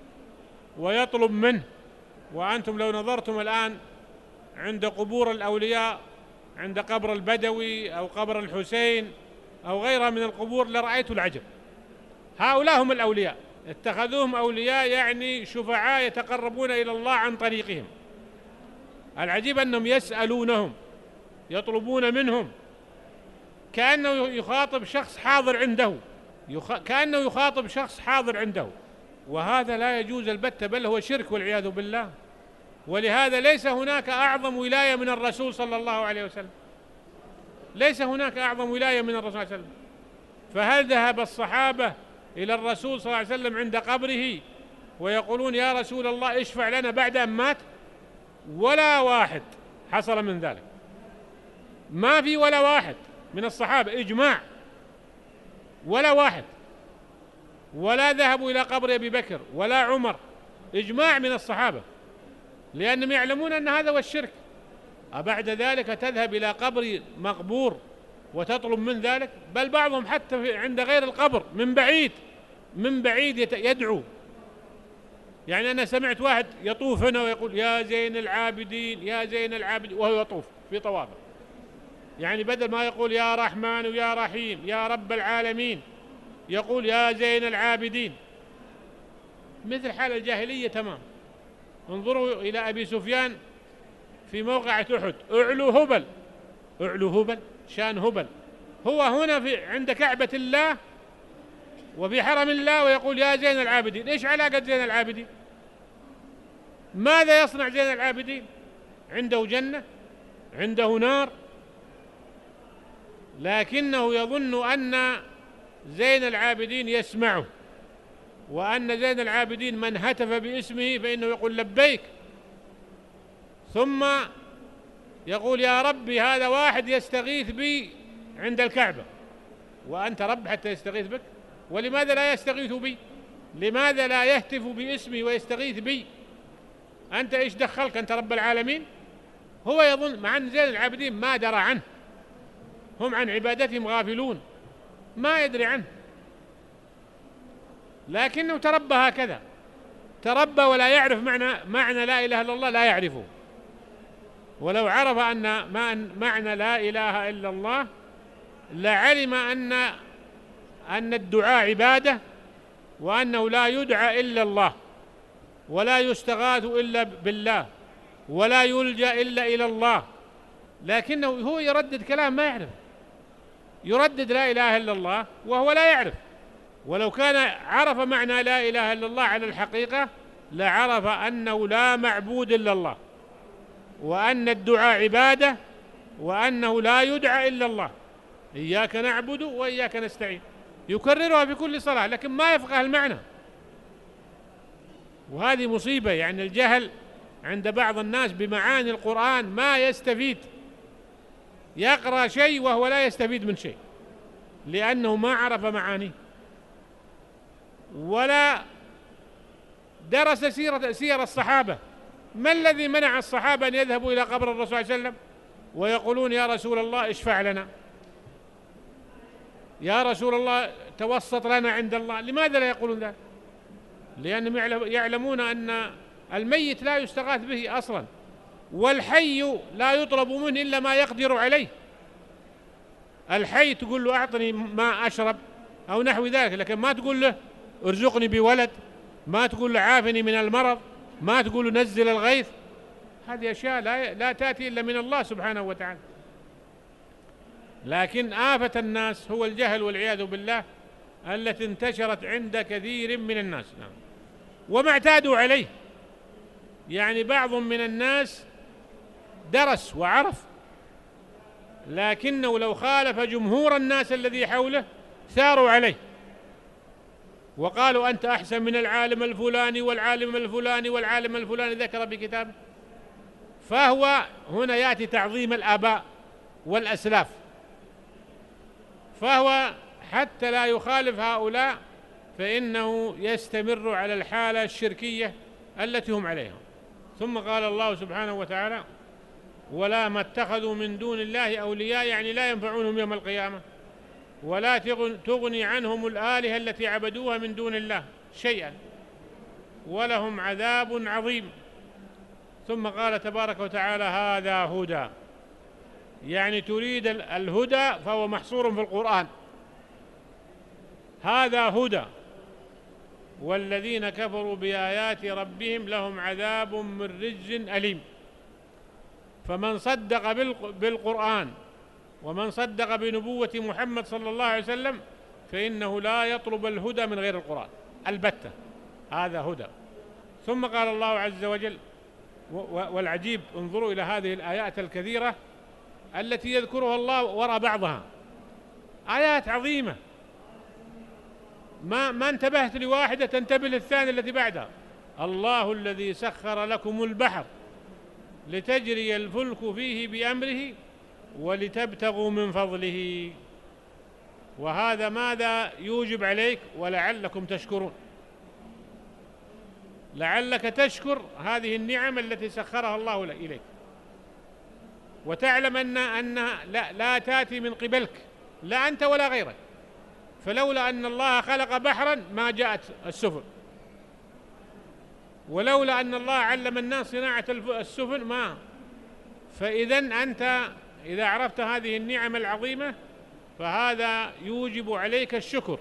ويطلب منه. وأنتم لو نظرتم الآن عند قبور الأولياء، عند قبر البدوي أو قبر الحسين أو غيرها من القبور لرأيت العجب. هؤلاء هم الأولياء، اتخذوهم أولياء يعني شفعاء يتقربون إلى الله عن طريقهم. العجيب أنهم يسألونهم يطلبون منهم كأنه يخاطب شخص حاضر عنده، يخ... كأنه يخاطب شخص حاضر عنده، وهذا لا يجوز البتة، بل هو شرك والعياذ بالله. ولهذا ليس هناك أعظم ولاية من الرسول صلى الله عليه وسلم، ليس هناك أعظم ولاية من الرسول صلى الله عليه وسلم. فهل ذهب الصحابة إلى الرسول صلى الله عليه وسلم عند قبره ويقولون يا رسول الله اشفع لنا بعد أن مات؟ ولا واحد حصل من ذلك، ما في ولا واحد من الصحابة، إجماع، ولا واحد. ولا ذهبوا إلى قبر أبي بكر ولا عمر، إجماع من الصحابة، لأنهم يعلمون أن هذا هو الشرك. أبعد ذلك تذهب إلى قبر مقبور وتطلب من ذلك؟ بل بعضهم حتى عند غير القبر من بعيد من بعيد يدعو. يعني أنا سمعت واحد يطوف هنا ويقول يا زين العابدين يا زين العابدين وهو يطوف في طوافه، يعني بدل ما يقول يا رحمن ويا رحيم يا رب العالمين يقول يا زين العابدين، مثل حال الجاهلية تمام. انظروا إلى أبي سفيان في موقعة أحد، أعلو هبل، أعلو هبل شان هبل، هو هنا في عند كعبة الله وفي حرم الله ويقول يا زين العابدين. إيش علاقة زين العابدين؟ ماذا يصنع زين العابدين؟ عنده جنة؟ عنده نار؟ لكنه يظن أن زين العابدين يسمعه، وأن زين العابدين من هتف باسمه فإنه يقول لبيك، ثم يقول يا ربي هذا واحد يستغيث بي عند الكعبة، وأنت رب حتى يستغيث بك؟ ولماذا لا يستغيث بي؟ لماذا لا يهتف باسمي ويستغيث بي؟ أنت إيش دخلك؟ أنت رب العالمين؟ هو يظن، مع أن زين العابدين ما درى عنه، هم عن عبادتهم غافلون، ما يدري عنه، لكنه تربى هكذا، تربى ولا يعرف معنى معنى لا إله إلا الله، لا يعرفه. ولو عرف أن معنى لا إله إلا الله لعلم أن أن الدعاء عبادة، وأنه لا يدعى إلا الله، ولا يستغاث إلا بالله، ولا يلجأ إلا إلى الله. لكنه هو يردد كلام ما يعرف، يردد لا إله إلا الله وهو لا يعرف. ولو كان عرف معنى لا إله إلا الله على الحقيقة لعرف أنه لا معبود إلا الله، وأن الدعاء عبادة، وأنه لا يدعى إلا الله، إياك نعبد وإياك نستعين، يكررها في كل صلاة، لكن ما يفقه المعنى. وهذه مصيبة، يعني الجهل عند بعض الناس بمعاني القرآن، ما يستفيد، يقرأ شيء وهو لا يستفيد من شيء، لأنه ما عرف معانيه، ولا درس سيرة سير الصحابة. ما الذي منع الصحابة أن يذهبوا إلى قبر الرسول صلى الله عليه وسلم ويقولون يا رسول الله اشفع لنا، يا رسول الله توسط لنا عند الله؟ لماذا لا يقولون ذلك؟ لأنهم يعلمون أن الميت لا يستغاث به أصلا، والحي لا يطلب منه إلا ما يقدر عليه. الحي تقول له أعطني ما أشرب أو نحو ذلك، لكن ما تقول له ارزقني بولد، ما تقول له عافني من المرض، ما تقول له نزل الغيث. هذه أشياء لا, لا تأتي إلا من الله سبحانه وتعالى. لكن آفة الناس هو الجهل والعياذ بالله التي انتشرت عند كثير من الناس، نعم، وما اعتادوا عليه. يعني بعض من الناس درس وعرف، لكنه لو خالف جمهور الناس الذي حوله ثاروا عليه وقالوا أنت أحسن من العالم الفلاني والعالم الفلاني والعالم الفلاني ذكر بكتابه. فهو هنا يأتي تعظيم الآباء والأسلاف، فهو حتى لا يخالف هؤلاء فإنه يستمر على الحالة الشركية التي هم عليها. ثم قال الله سبحانه وتعالى ولا ما اتخذوا من دون الله أولياء، يعني لا ينفعونهم يوم القيامة، ولا تغني عنهم الآلهة التي عبدوها من دون الله شيئا، ولهم عذاب عظيم. ثم قال تبارك وتعالى هذا هدى، يعني تريد الهدى فهو محصور في القرآن، هذا هدى، والذين كفروا بآيات ربهم لهم عذاب من رجز أليم. فمن صدق بالقرآن ومن صدق بنبوة محمد صلى الله عليه وسلم فإنه لا يطلب الهدى من غير القرآن البتة، هذا هدى. ثم قال الله عز وجل، والعجيب انظروا إلى هذه الآيات الكثيرة التي يذكرها الله وراء بعضها، آيات عظيمة، ما ما انتبهت لواحدة تنتبه للثانية التي بعدها. الله الذي سخر لكم البحر لتجري الفلك فيه بأمره ولتبتغوا من فضله. وهذا ماذا يوجب عليك؟ ولعلكم تشكرون، لعلك تشكر هذه النعم التي سخرها الله إليك، وتعلم أن أنها لا, لا تأتي من قبلك، لا أنت ولا غيرك. فلولا أن الله خلق بحرا ما جاءت السفن، ولولا أن الله علم الناس صناعة السفن ما. فإذا أنت إذا عرفت هذه النعم العظيمة فهذا يوجب عليك الشكر،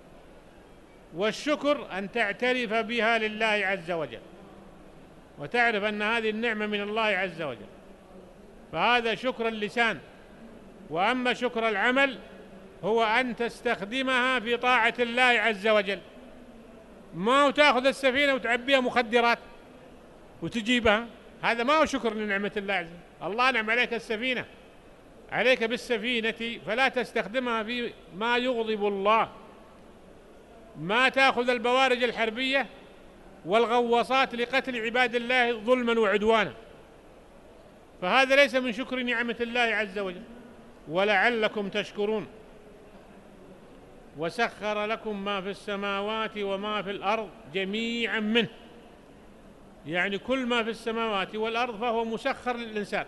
والشكر أن تعترف بها لله عز وجل، وتعرف أن هذه النعمة من الله عز وجل، فهذا شكر اللسان. وأما شكر العمل هو أن تستخدمها في طاعة الله عز وجل، ما تأخذ السفينة وتعبيها مخدرات وتجيبها، هذا ما هو شكر لنعمة الله عز وجل. الله نعم عليك السفينة، عليك بالسفينة، فلا تستخدمها في ما يغضب الله، ما تأخذ البوارج الحربية والغواصات لقتل عباد الله ظلما وعدوانا، فهذا ليس من شكر نعمة الله عز وجل. ولعلكم تشكرون. وسخر لكم ما في السماوات وما في الأرض جميعا منه، يعني كل ما في السماوات والأرض فهو مسخر للإنسان.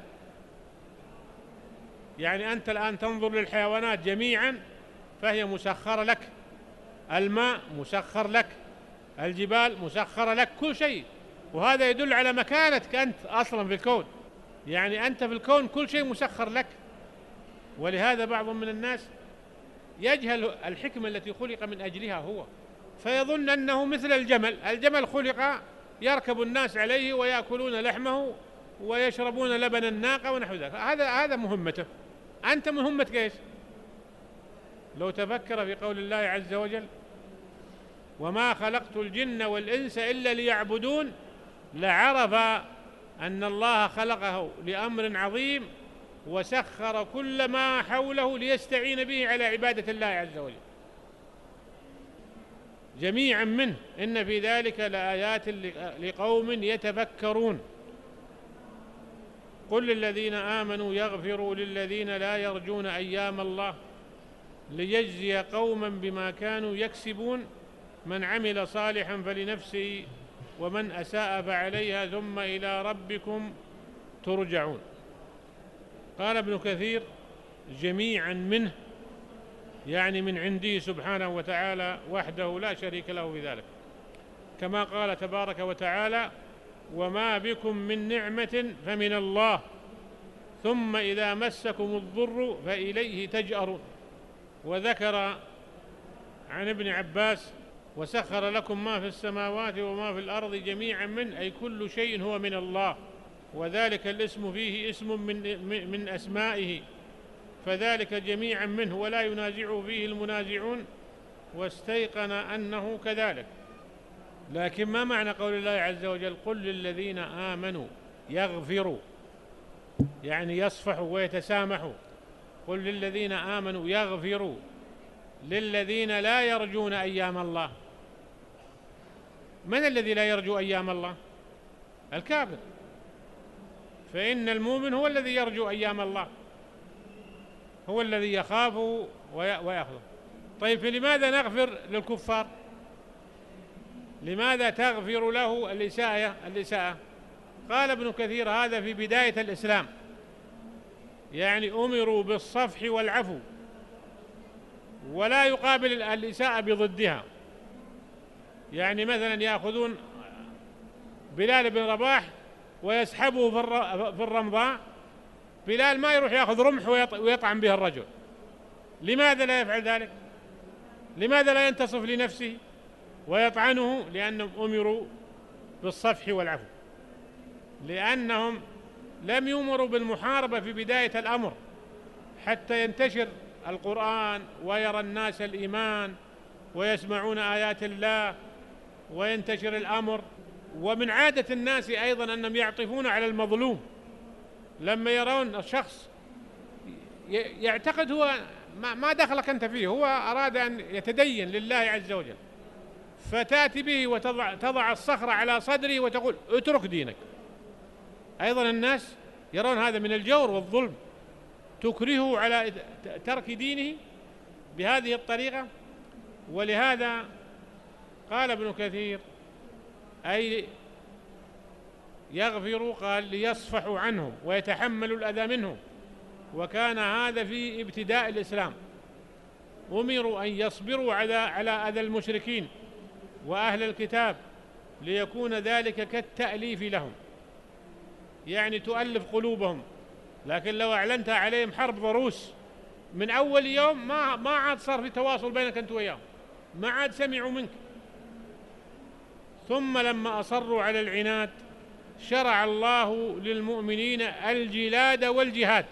يعني أنت الآن تنظر للحيوانات جميعا فهي مسخرة لك، الماء مسخر لك، الجبال مسخرة لك، كل شيء. وهذا يدل على مكانتك أنت أصلا في الكون، يعني أنت في الكون كل شيء مسخر لك. ولهذا بعض من الناس يجهل الحكمة التي خلق من أجلها هو، فيظن أنه مثل الجمل. الجمل خلق يركب الناس عليه ويأكلون لحمه ويشربون لبن الناقة ونحو ذلك، هذا هذا مهمته. أنت مهمتك إيش؟ لو تفكر في قول الله عز وجل: وما خلقت الجن والإنس إلا ليعبدون، لعرف أن الله خلقه لأمر عظيم وسخر كل ما حوله ليستعين به على عبادة الله عز وجل جميعا منه، إن في ذلك لآيات لقوم يتفكرون. قل للذين آمنوا يغفروا للذين لا يرجون أيام الله ليجزي قوما بما كانوا يكسبون، من عمل صالحا فلنفسه ومن أساء فعليها ثم إلى ربكم ترجعون. قال ابن كثير: جميعا منه، يعني من عنده سبحانه وتعالى وحده لا شريك له في ذلك، كما قال تبارك وتعالى: وما بكم من نعمة فمن الله ثم إذا مسكم الضر فإليه تجأرون. وذكر عن ابن عباس: وسخر لكم ما في السماوات وما في الأرض جميعا منه، أي كل شيء هو من الله، وذلك الاسم فيه اسم من, من أسمائه، فذلك جميعا منه ولا ينازعه فيه المنازعون، واستيقن أنه كذلك. لكن ما معنى قول الله عز وجل: قل للذين آمنوا يغفروا، يعني يصفحوا ويتسامحوا. قل للذين آمنوا يغفروا للذين لا يرجون أيام الله. من الذي لا يرجو أيام الله؟ الكافر. فإن المؤمن هو الذي يرجو أيام الله، هو الذي يخاف ويأخذ. طيب، فلماذا نغفر للكفار؟ لماذا تغفر له الإساءة الإساءة؟ قال ابن كثير: هذا في بداية الإسلام، يعني أمروا بالصفح والعفو، ولا يقابل الإساءة بضدها. يعني مثلا يأخذون بلال بن رباح ويسحبه في الرمضاء، بلال ما يروح يأخذ رمح ويطعن به الرجل. لماذا لا يفعل ذلك؟ لماذا لا ينتصف لنفسه ويطعنه؟ لأنهم أمروا بالصفح والعفو، لأنهم لم يؤمروا بالمحاربة في بداية الأمر حتى ينتشر القرآن ويرى الناس الإيمان ويسمعون آيات الله وينتشر الأمر. ومن عادة الناس أيضا أنهم يعطفون على المظلوم، لما يرون الشخص يعتقد هو ما دخلك أنت فيه، هو أراد أن يتدين لله عز وجل، فتأتي به وتضع تضع الصخرة على صدره وتقول: اترك دينك. أيضا الناس يرون هذا من الجور والظلم، تكرهه على ترك دينه بهذه الطريقة. ولهذا قال ابن كثير: أي يغفروا، قال ليصفحوا عنهم ويتحملوا الأذى منهم. وكان هذا في ابتداء الإسلام، أمروا أن يصبروا على على أذى المشركين وأهل الكتاب ليكون ذلك كالتأليف لهم، يعني تؤلف قلوبهم. لكن لو أعلنت عليهم حرب ضروس من أول يوم ما ما عاد صار في تواصل بينك أنت وياهم، ما عاد سمعوا منك. ثم لما أصروا على العناد شرع الله للمؤمنين الجلاد والجهاد،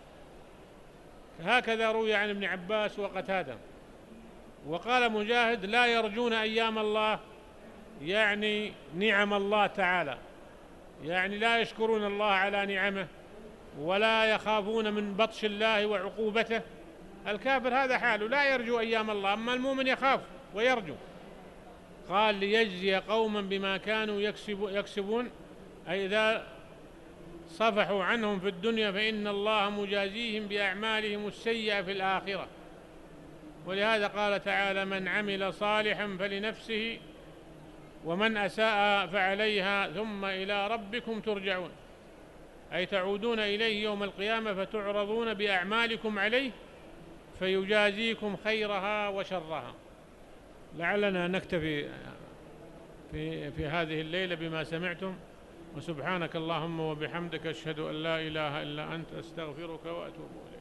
هكذا روي عن ابن عباس وقتادة. وقال مجاهد: لا يرجون أيام الله، يعني نعم الله تعالى، يعني لا يشكرون الله على نعمه ولا يخافون من بطش الله وعقوبته. الكافر هذا حاله، لا يرجو أيام الله، أما المؤمن يخاف ويرجو. قال: ليجزي قوما بما كانوا يكسبون، أي إذا صفحوا عنهم في الدنيا فإن الله مجازيهم بأعمالهم السيئة في الآخرة. ولهذا قال تعالى: من عمل صالحا فلنفسه ومن أساء فعليها ثم إلى ربكم ترجعون، أي تعودون إليه يوم القيامة فتعرضون بأعمالكم عليه فيجازيكم خيرها وشرها. لعلنا نكتفي في, في هذه الليلة بما سمعتم، وسبحانك اللهم وبحمدك أشهد أن لا إله إلا أنت أستغفرك وأتوب إليك.